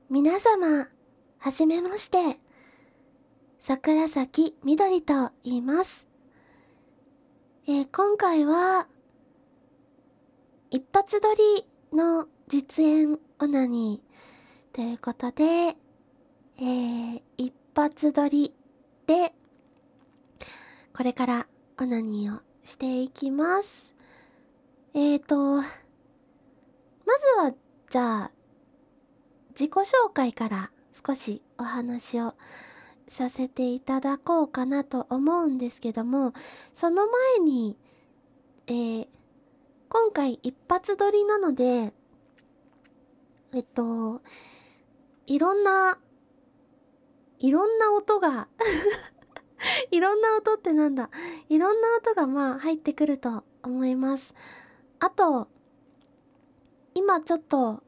皆様、はじめまして。桜咲みどりと言います。今回は、一発撮りの実演オナニーということで、一発撮りで、これからオナニーをしていきます。まずは、じゃあ、自己紹介から少しお話をさせていただこうかなと思うんですけども、その前に、今回一発撮りなので、いろんな音がいろんな音ってなんだ、いろんな音が入ってくると思います。あと、今ちょっと、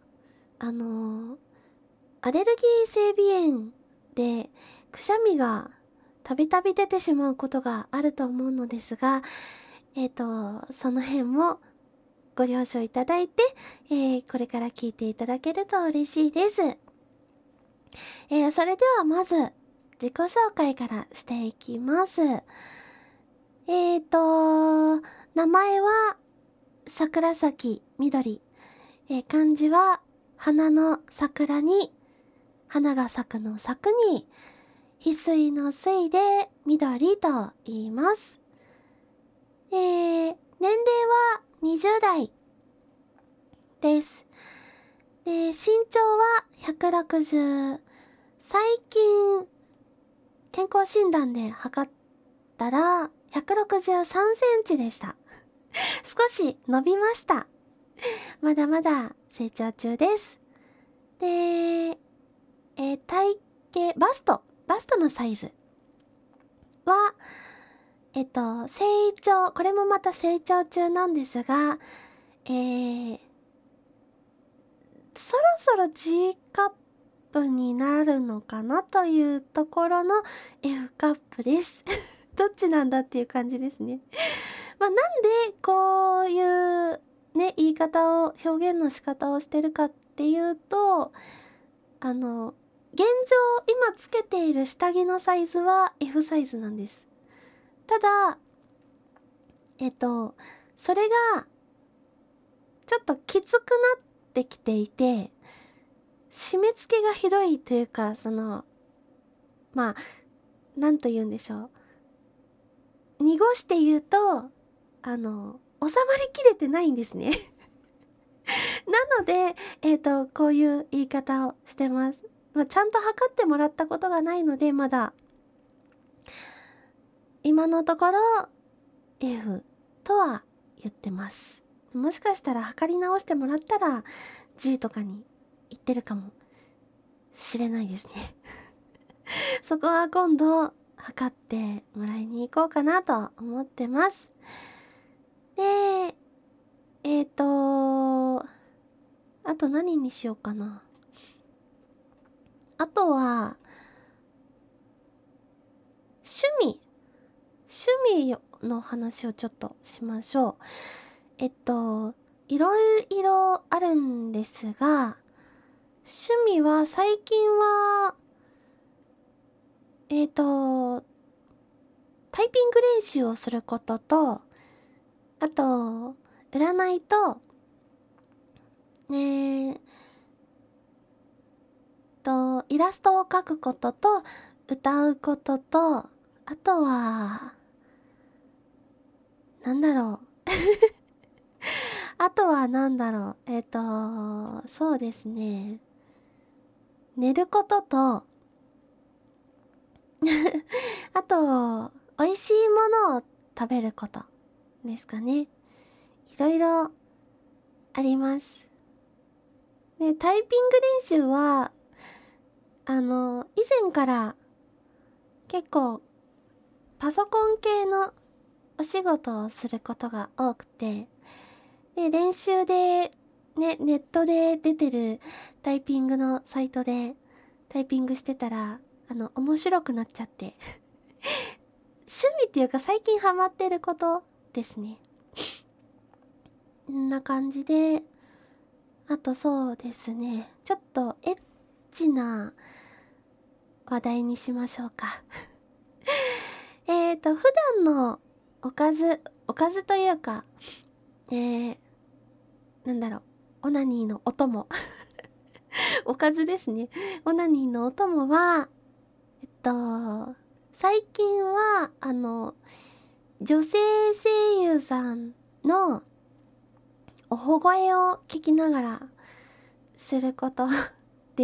アレルギー性鼻炎でくしゃみがたびたび出てしまうことがあると思うのですが、その辺もご了承いただいて、これから聞いていただけると嬉しいです。それではまず自己紹介からしていきます。名前は桜咲みどり。漢字は花の桜に、花が咲くの咲くに、翡翠の翠で緑と言います。年齢は20代です。で、身長は160。最近、健康診断で測ったら163センチでした。少し伸びました。まだまだ成長中です。で、体型、バストのサイズは、これもまた成長中なんですが、そろそろ G カップになるのかなというところの F カップです。どっちなんだっていう感じですね。なんでこういうね、言い方を、表現の仕方をしてるかっていうと、現状今つけている下着のサイズは F サイズなんです。ただ、それが、ちょっときつくなってきていて、締め付けがひどいというか、なんと言うんでしょう。濁して言うと、収まりきれてないんですね。なので、こういう言い方をしてます。ちゃんと測ってもらったことがないので、まだ、今のところ、F とは言ってます。もしかしたら測り直してもらったら G とかに言ってるかもしれないですね。そこは今度測ってもらいに行こうかなと思ってます。で、あと何にしようかな。あとは、趣味の話をちょっとしましょう。いろいろあるんですが、趣味は最近は、タイピング練習をすることと、あと、占いと、イラストを描くことと、歌うことと、あとは、そうですね。寝ることと、あと、美味しいものを食べることですかね。いろいろあります。で、タイピング練習は、以前から結構パソコン系のお仕事をすることが多くて、で、練習で、ね、ネットで出てるタイピングのサイトでタイピングしてたら、面白くなっちゃって。趣味っていうか最近ハマってることですね。こんな感じで、あとそうですね、ちょっとエッチな話題にしましょうか。普段のおかずというか、なんだろう、オナニーのお供。おかずですね。オナニーのお供は、最近は、女性声優さんのおほ声を聞きながらすることです。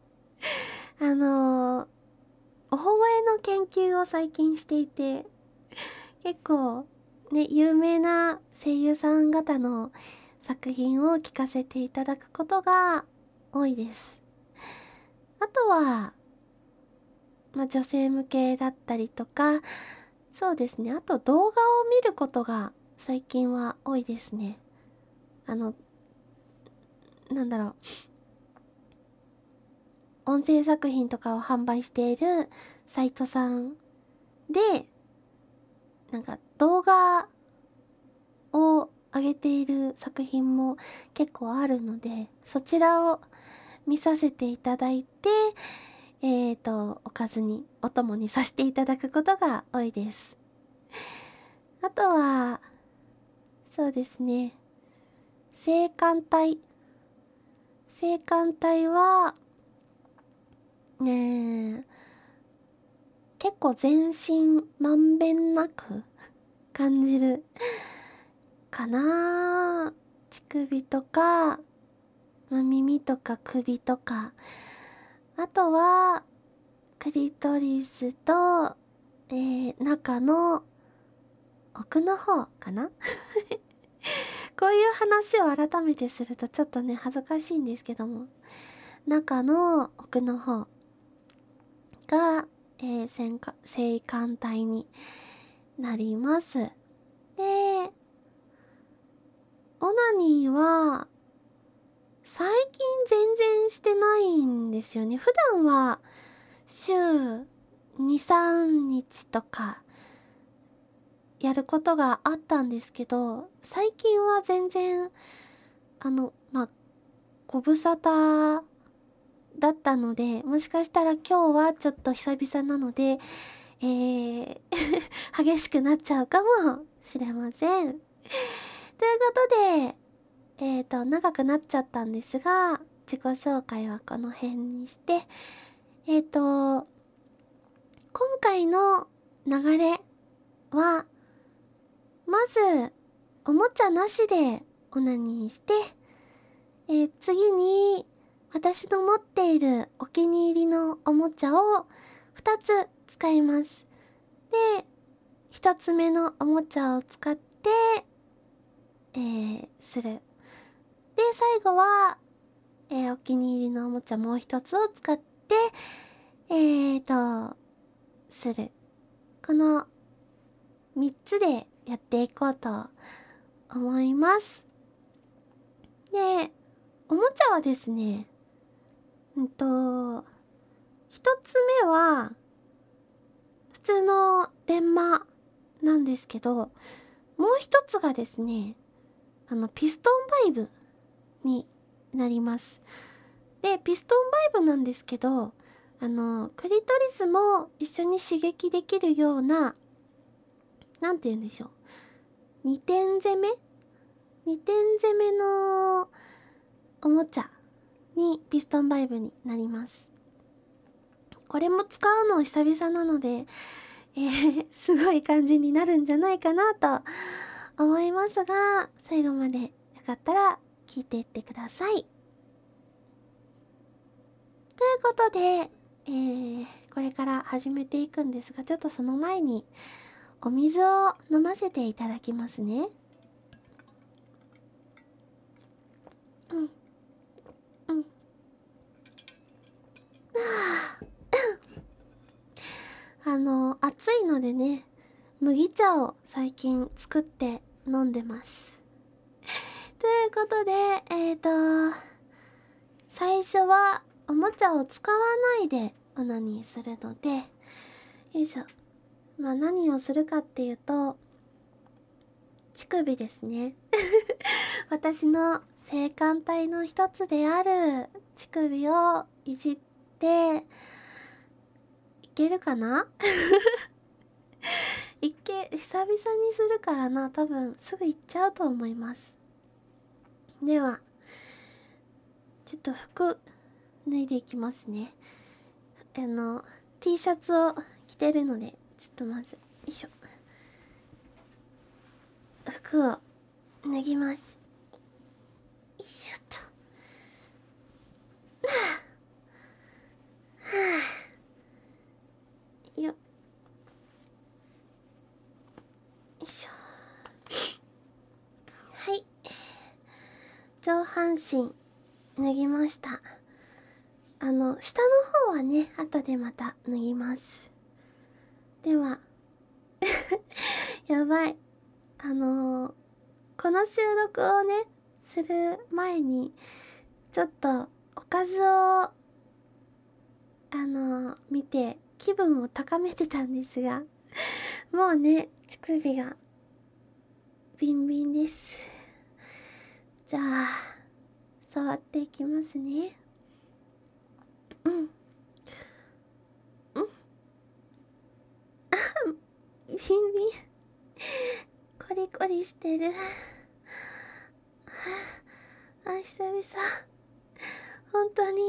おほ声の研究を最近していて、結構ね、有名な声優さん方の作品を聞かせていただくことが多いです。あとは、女性向けだったりとか、そうですね、あと動画を見ることが最近は多いですね。なんだろう、音声作品とかを販売しているサイトさんで、なんか動画を上げている作品も結構あるので、そちらを見させていただいて、おかずに、お供にさせていただくことが多いです。あとは、そうですね、性感帯は、結構全身まんべんなく感じるかな。乳首とか、耳とか首とか、あとはクリトリスと、中の奥の方かな。こういう話を改めてするとちょっとね恥ずかしいんですけども、中の奥の方が、性感帯になります。で、オナニーは最近全然してないんですよね。普段は週2、3日とかやることがあったんですけど、最近は全然ご無沙汰だったので、もしかしたら今日はちょっと久々なので、激しくなっちゃうかもしれません。ということで、長くなっちゃったんですが、自己紹介はこの辺にして、今回の流れは、まず、おもちゃなしでオナニーして、次に、私の持っているお気に入りのおもちゃを2つ使います。で、1つ目のおもちゃを使って、する。で、最後は、お気に入りのおもちゃもう1つを使って、する。この3つでやっていこうと思います。で、おもちゃはですね、一つ目は、普通の電マなんですけど、もう一つがですね、ピストンバイブになります。で、ピストンバイブなんですけど、クリトリスも一緒に刺激できるような、なんて言うんでしょう。2点攻めのおもちゃにピストンバイブになります。これも使うの久々なので、すごい感じになるんじゃないかなと思いますが、最後までよかったら聞いていってください。ということで、これから始めていくんですが、ちょっとその前にお水を飲ませていただきますね。暑いのでね、麦茶を最近作って飲んでます。ということで、最初はおもちゃを使わないでオナニーするので、よいしょ。何をするかっていうと、乳首ですね。私の性感帯の一つである乳首をいじっていけるかな久々にするからな、多分すぐ行っちゃうと思います。ではちょっと服脱いでいきますね。T シャツを着てるので、ちょっとまずよいしょ、服を脱ぎます。よいしょっと。よいしょ。はい、上半身脱ぎました。下の方はね、後でまた脱ぎます。ではやばい、この収録をねする前にちょっとおかずを見て気分を高めてたんですが、もうね乳首がビンビンです。じゃあ触っていきますね。ビンビンコリコリしてる。久々、本当に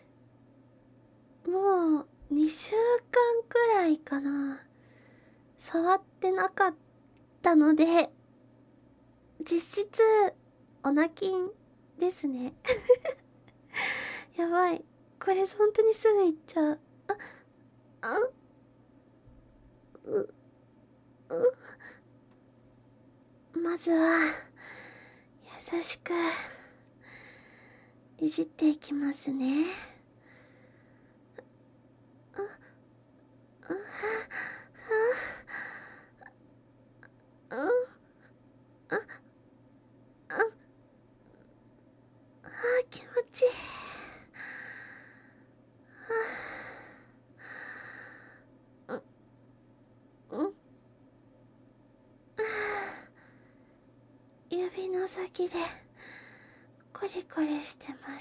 もう2週間くらいかな、触ってなかったので、実質オナキンですねやばい、これ本当にすぐいっちゃう。まずは優しくいじっていきますね。気持ちいい。指の先でコリコリしてます。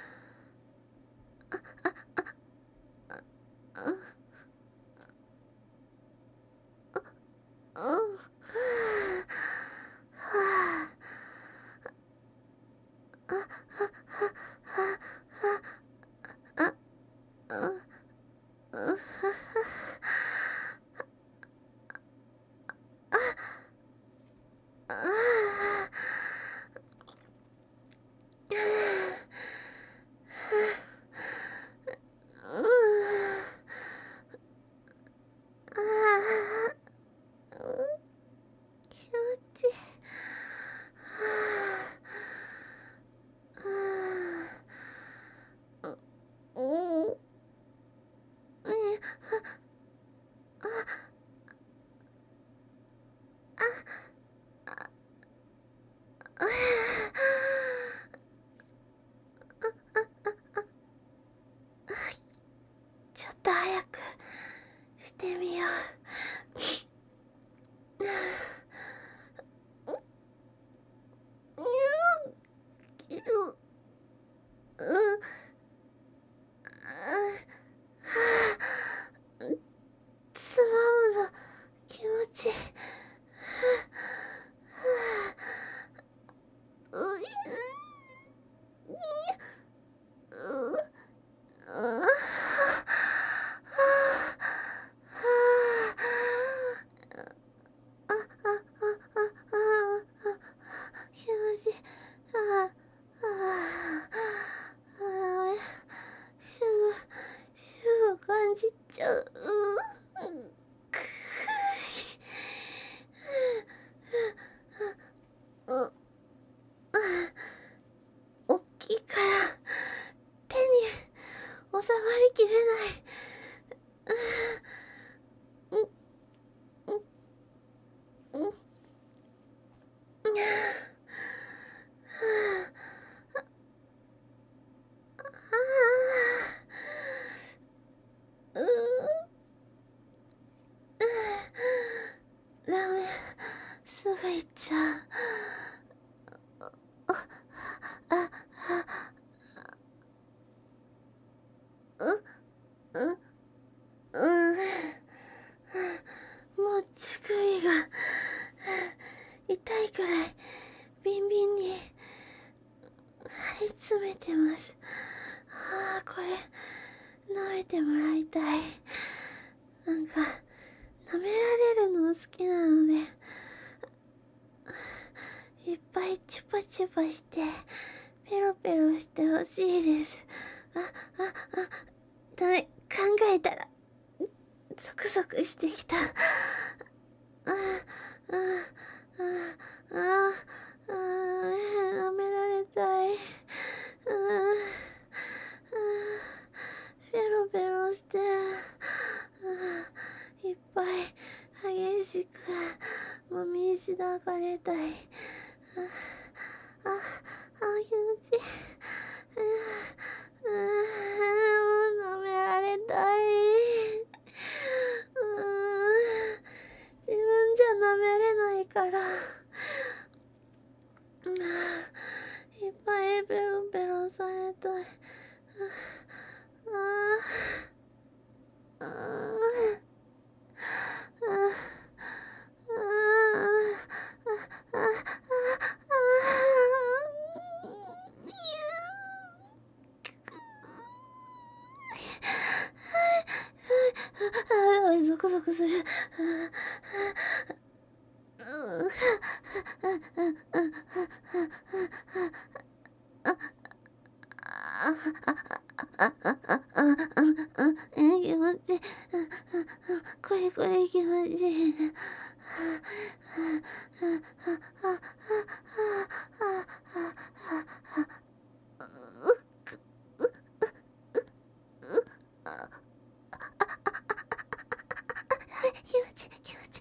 気持ちいい。ちょっと早くしてみよう。つまむの気持ちいい。気持ちいい。すぐ感じちゃう。おっきいから手に収まりきれない。ダメ、すぐ行っちゃう。 舐めてもらいたい。なんか舐められるの好きなので、いっぱいチュパチュパしてペロペロしてほしいです。ダメ、考えたらゾクゾクしてきた。舐められたい。ペロペロして、いっぱい激しくもみしだかれたい。気持ちいい。舐められたい。自分じゃ舐めれないから、いっぱいペロペロされたい。ゾクゾクする。気持ちいい。これ気持ちいい。気持ちいい。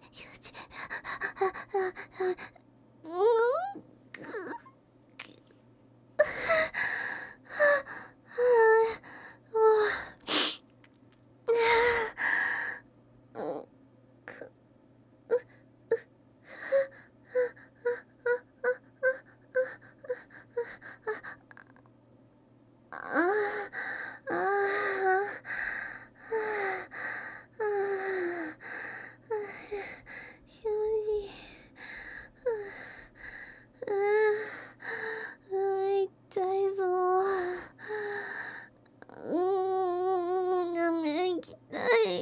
めっちゃいそう。行きたい。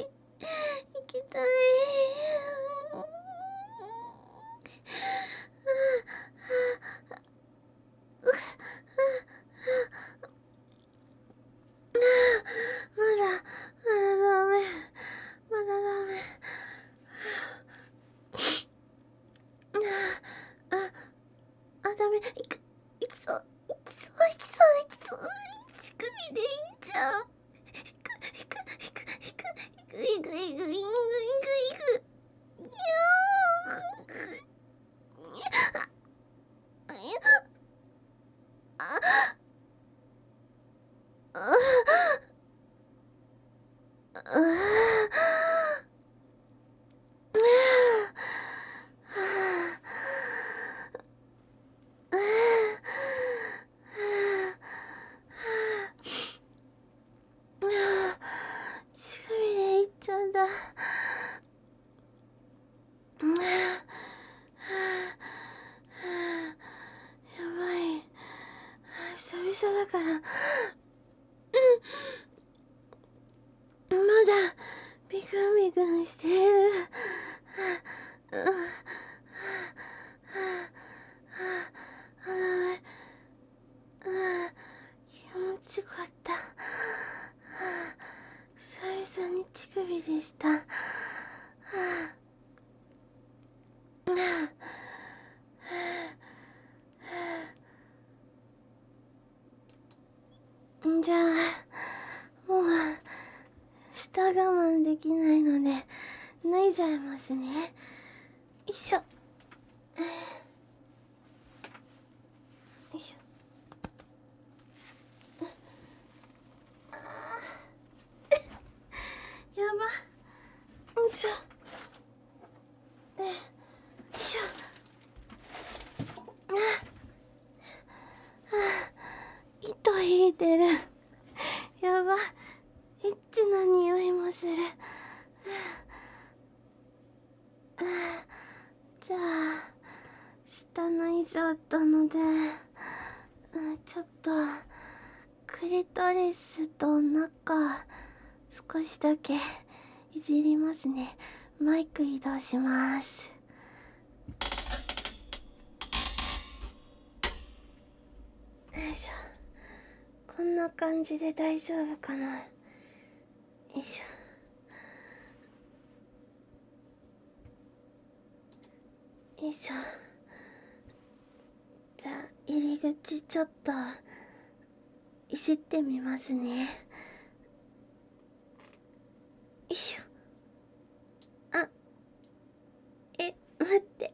まだダメ。ダメ。行きそう。乳首でいいんちゃう。いく。乳首でいっちゃうんだ。やばい。久々だから、まだビクンしてる。ダメ。気持ちよかった。久々に乳首でした。じゃあ、もう舌我慢できないので脱いじゃいますね。よいしょ。よいしょ。やば。よいしょ。よいしょ。糸引いてる。やば。エッチな匂いもする。じゃあ舌抜いちゃったので、ちょっとクリトリスと中少しだけいじりますね。マイク移動します。よいしょ。こんな感じで大丈夫かな。よいしょよいしょ。じゃあ入り口ちょっといじってみますね。よいしょ。あ、待って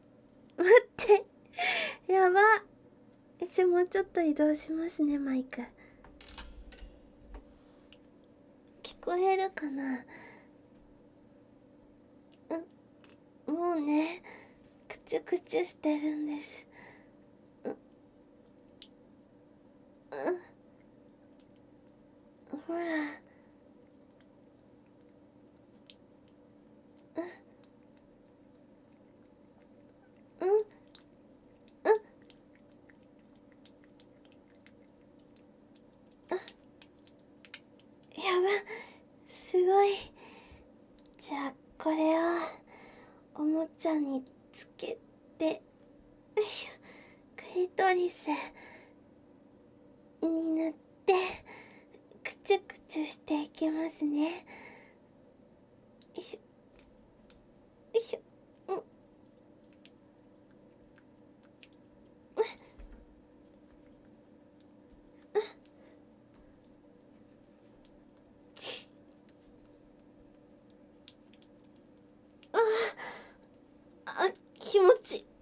やば。もうちょっと移動しますね。マイク聞こえるかな。もうね、くちゅくちゅしてるんです。ほら。やば、すごい。じゃあこれをおもちゃにつけて、クリトリスに塗ってくちゅくちゅしていきますね。よいしょよいしょ。気持ちいい。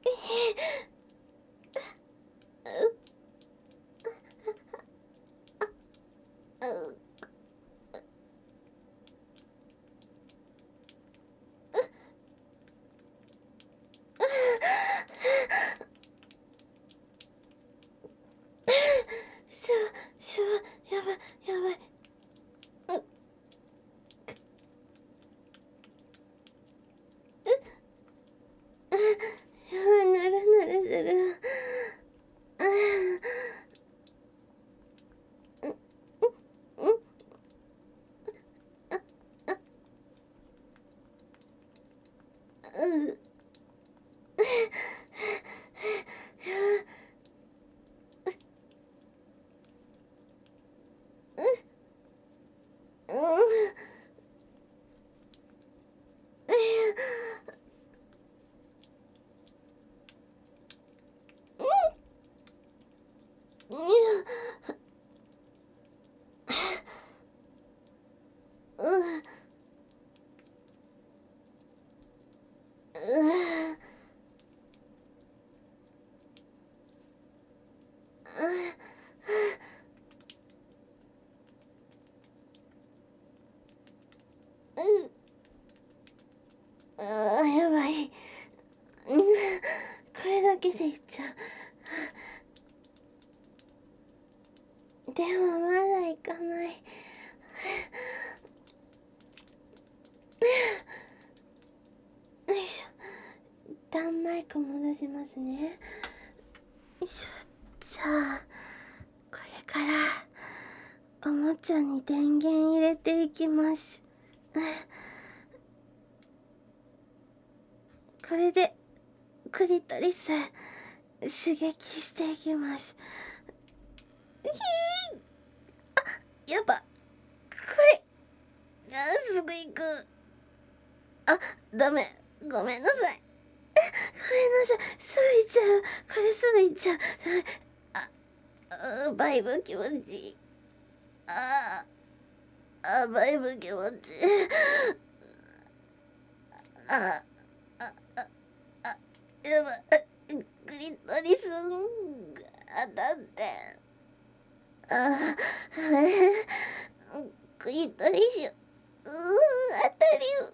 やばいやばい。ぬるぬるする。やばい。これだけでいっちゃう。でもまだいかない。よいしょ。一旦マイク戻しますね。よいしょ。じゃあこれからおもちゃに電源入れていきます。これでクリトリス刺激していきます。やば、これすぐ行く。ダメ、ごめんなさい。ごめんなさい、すぐ行っちゃう。これすぐ行っちゃう。バイブ気持ちいい。バイブ気持ちいい。やばい、クリトリス当たって。クリトリス当たりよ。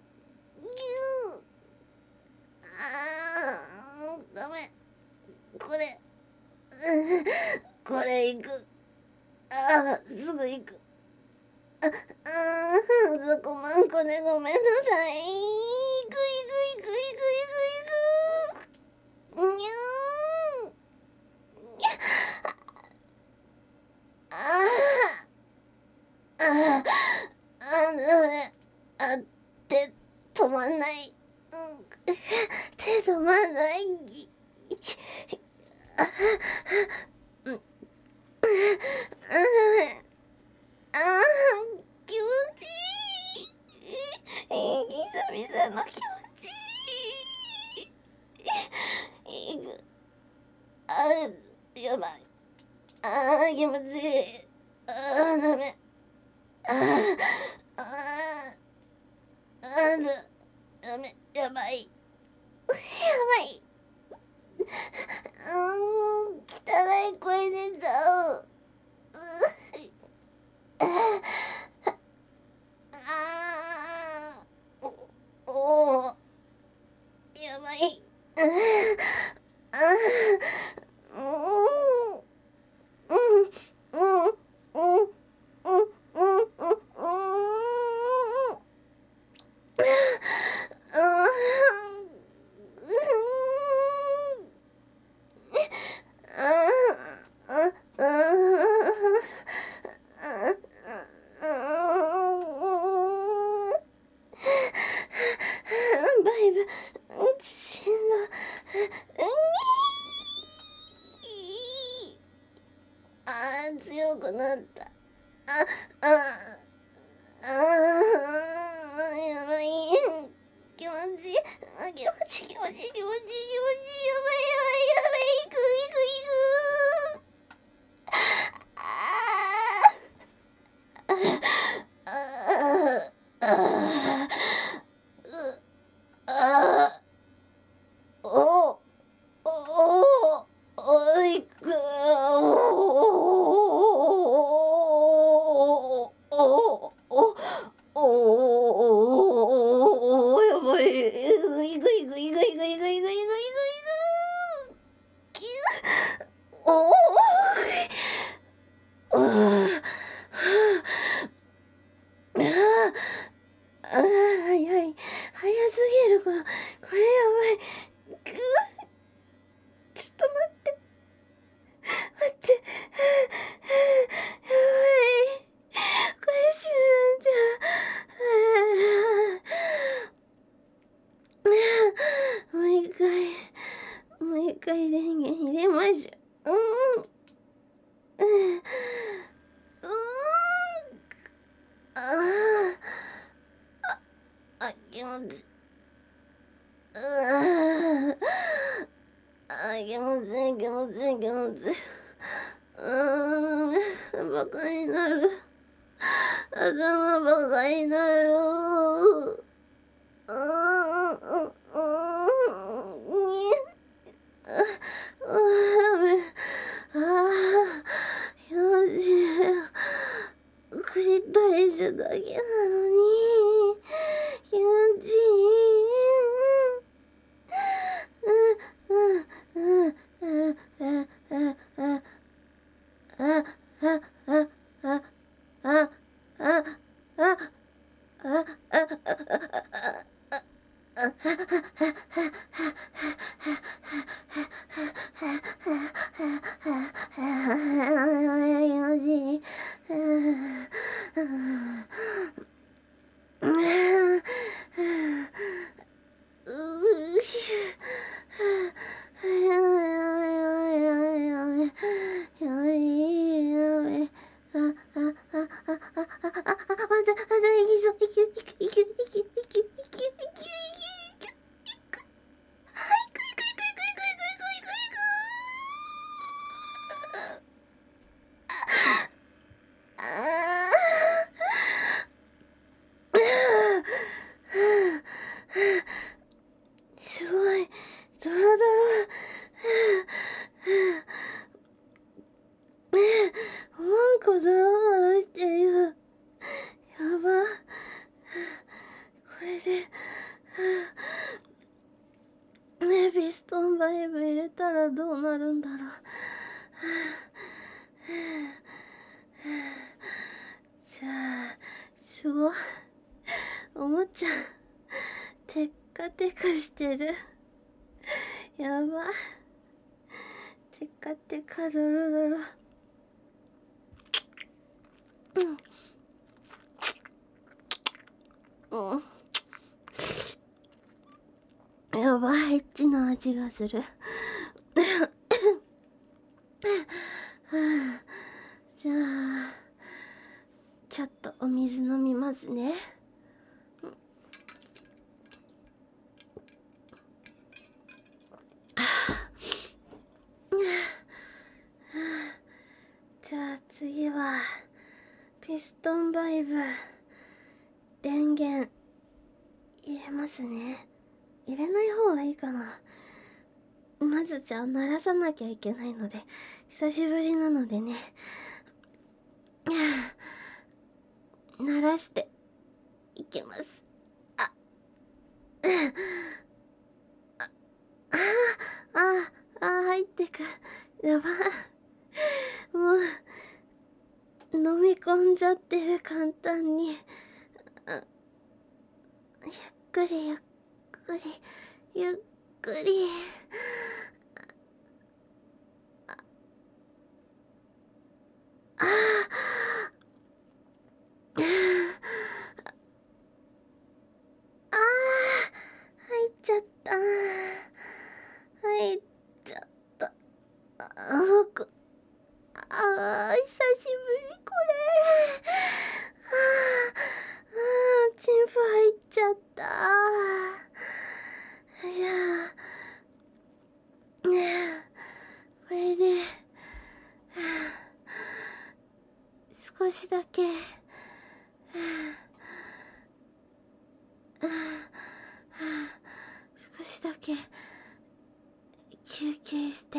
ダメ、これ行く。すぐ行く。そこまんこでごめんなさい。行く行く行く行く行く行く。にゅー。 あ、手止まんない。手止まんない。気持ちいい。久々の気持ちいい。やばい。気持ちいい。ダメ。ダメ。やばい。汚い声出ちゃう。やばい。バイブ、しんど。強くなった。やばい。気持ちいい。やばい。やばい。行く。早すぎる。これやばい。ちょっと待って。やばい。これ閉めんじゃ。もう一回電源入れましょう。気持ちいい。気持ちいい。バカになる。頭バカになる。気持ちいい。クリトリスだけなのに気持ちいすごい。ドロドロ。なんかドロドロしてるよ。やば。これで、ピストンバイブ入れたらどうなるんだろう。じゃあ、すごい。おもちゃ、テッカテカしてる。やば。テカテカドロドロ。 エッチな味がする。じゃあちょっとお水飲みますね。じゃあ次はピストンバイブ電源入れますね。入れない方がいいかな。まずじゃあ鳴らさなきゃいけないので、久しぶりなのでね、鳴らしていきます。入ってく。やば。もう飲み込んじゃってる、簡単に。ゆっくりゆっくりゆっくり。入っちゃった。入っちゃった。久しぶりこれ。チンポ入っちゃった。じゃあこれで少しだけ少しだけ休憩して、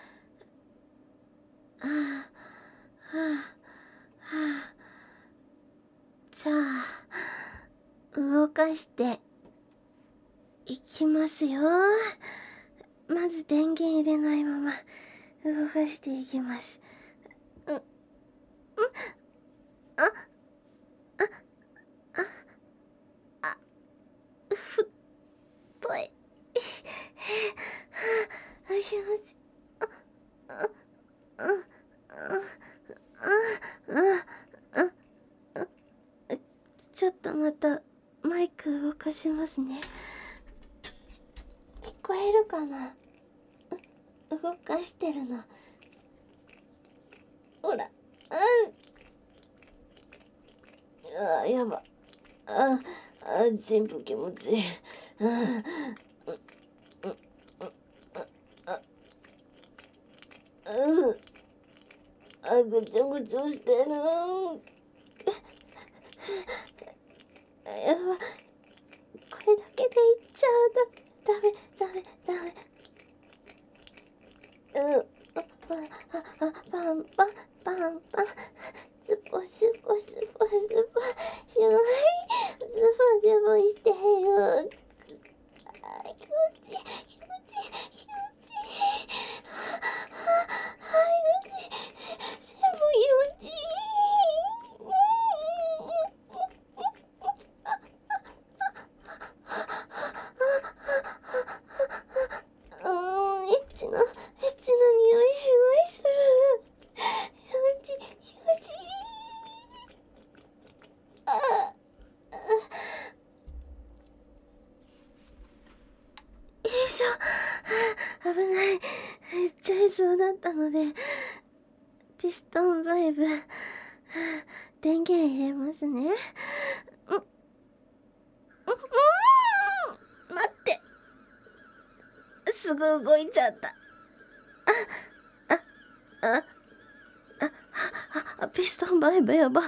じゃあ動かしていきますよ。まず電源入れないまま動かしていきます。太い。気持ちいい。ちょっとまたマイク動かしますね。聞こえるかな？動かしてるの。ほら。やば。チンポ気持ちいい。ぐちょぐちょしてる。やば。これだけでいっちゃう。ダメ。パンパン。スポすごい。すごい。ズボしてよ。気持ちいい。エッチな匂いすごいする。気持ちいい。よいしょ。危ない。めっちゃいそうだったので、ピストンバイブ電源入れますね。待って。すぐ動いちゃった。ピストンバイブやば。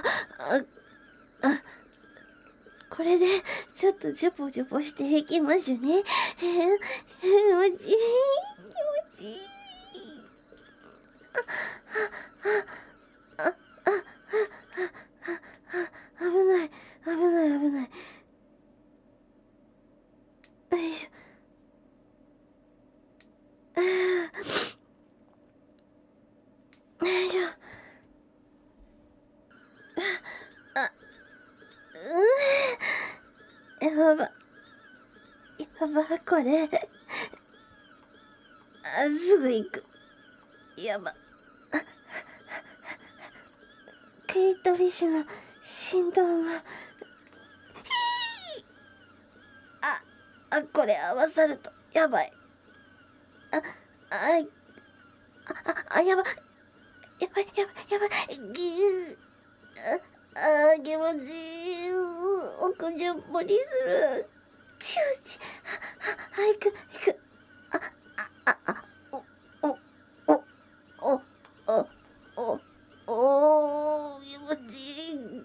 これでちょっとジュポジュポしていきますね。気持ちいい。危ない。よいしょ。やば、これ。すぐ行く。やば。クリトリスの振動が。これ合わさるとやばい。やばい。やばい。気持ちいい。奥順掘りする。行く。気持ちいい。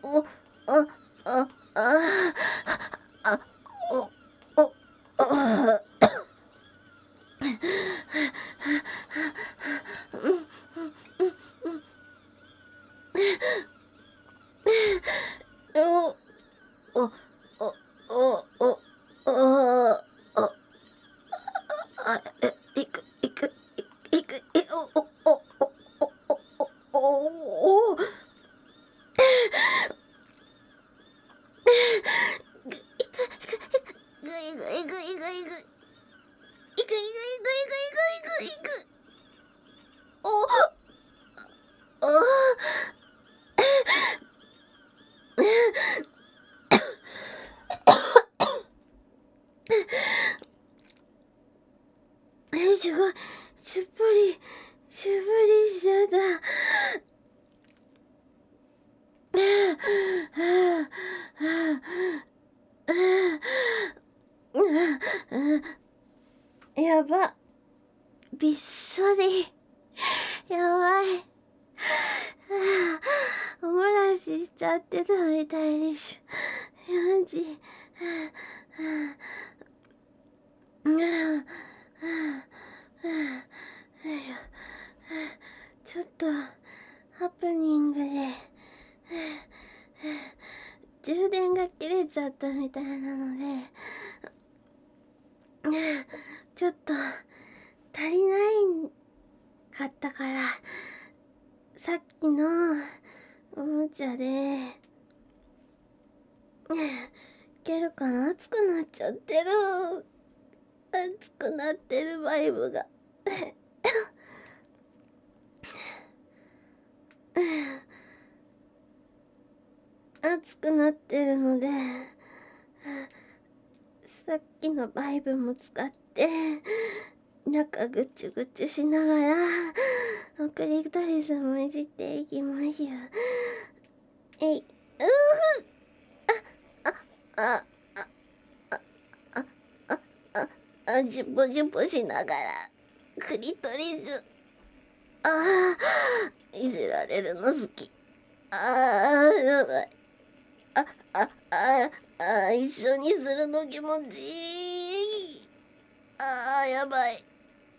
すごい、しゅっぽりしちゃった。やば、びっしょり。やばい。おもらししちゃってたみたいでしょ。マジ。ちょっとハプニングで充電が切れちゃったみたいなので、ちょっと足りないかったから、さっきのおもちゃでいけるかな。熱くなっちゃってる。熱くなってるバイブが熱くなってるので、さっきのバイブも使って中ぐちゅぐちゅしながらクリトリスもいじっていきましょう。ジュポジュポしながらクリトリスいじられるの好き。やばい。一緒にするの気持ちいい。やばい。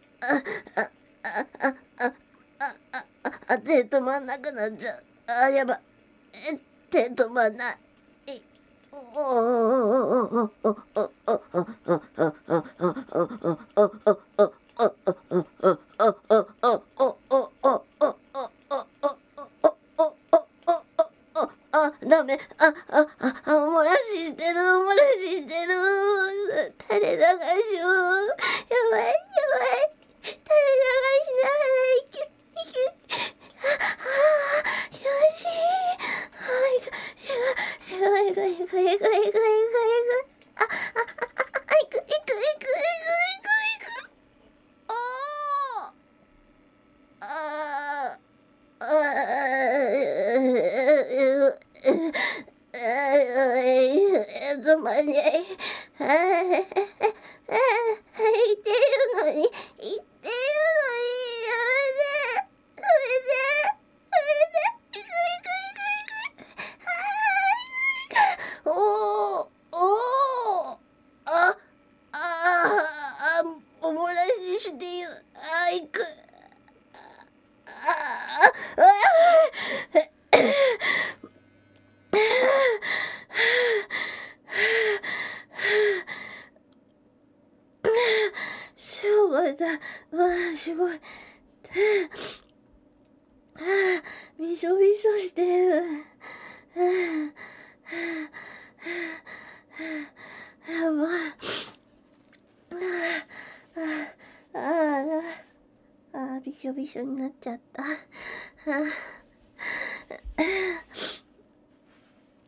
手止まんなくなっちゃう。やばい。手止まんない。ダメ。おもらししてる。垂れ流しを。やばい。垂れ流しながら息。気持ちいい。行く。間に合い。言ってるのに、やめて。おもらししてよ。行く。昭和だ。すごい。びしょびしょしてる。やばい。びしょびしょになっちゃった。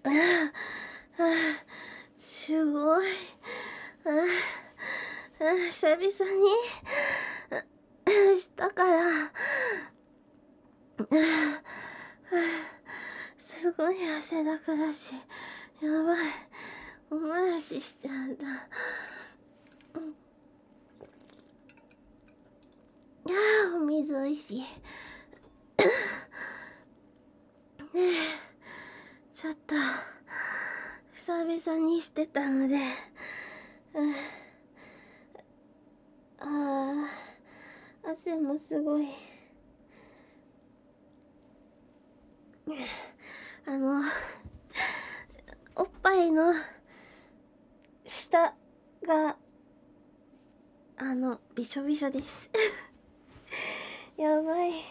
すごい。 久々にしたからすごい汗だくだし、やばい、おもらししちゃうんだ。お水おいしい。ちょっと久々にしてたので、汗もすごい。おっぱいの下がびしょびしょですやばい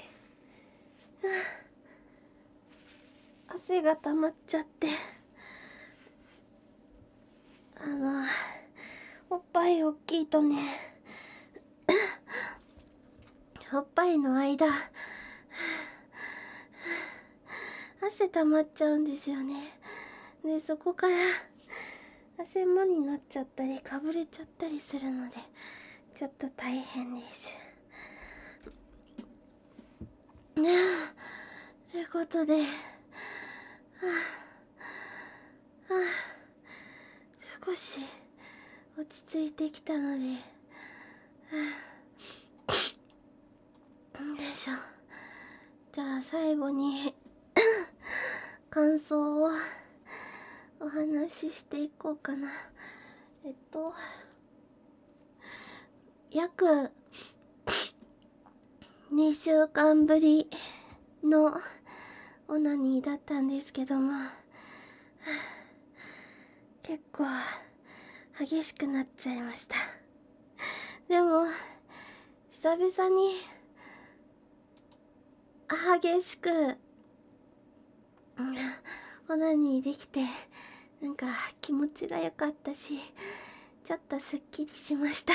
汗が溜まっちゃって、おっぱい大きいとねおっぱいの間汗溜まっちゃうんですよね。でそこから汗もになっちゃったりかぶれちゃったりするので、ちょっと大変です。ということで、少し落ち着いてきたので、よいしょ。じゃあ最後に感想をお話ししていこうかな。約2週間ぶりのオナニーだったんですけども、結構激しくなっちゃいました。でも久々に激しくオナニーできて、なんか気持ちが良かったし、ちょっとすっきりしました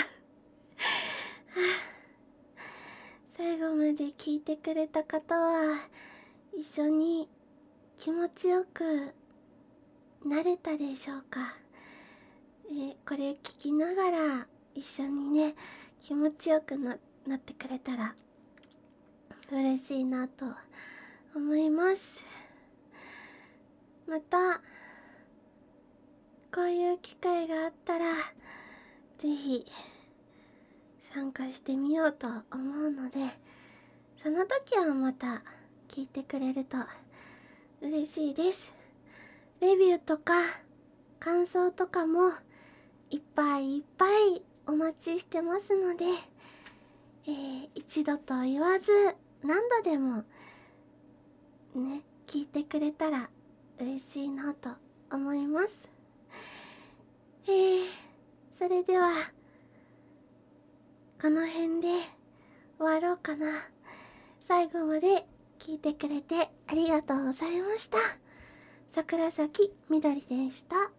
最後まで聞いてくれた方は一緒に気持ちよくなれたでしょうか。これ聞きながら一緒にね、気持ちよくなってくれたら嬉しいなと思います。またこういう機会があったらぜひ参加してみようと思うので、その時はまた聞いてくれると嬉しいです。レビューとか感想とかもいっぱいいっぱいお待ちしてますので、一度と言わず何度でもね、聞いてくれたら嬉しいなと思います。それではこの辺で終わろうかな。最後まで聞いてくれてありがとうございました。桜咲みどりでした。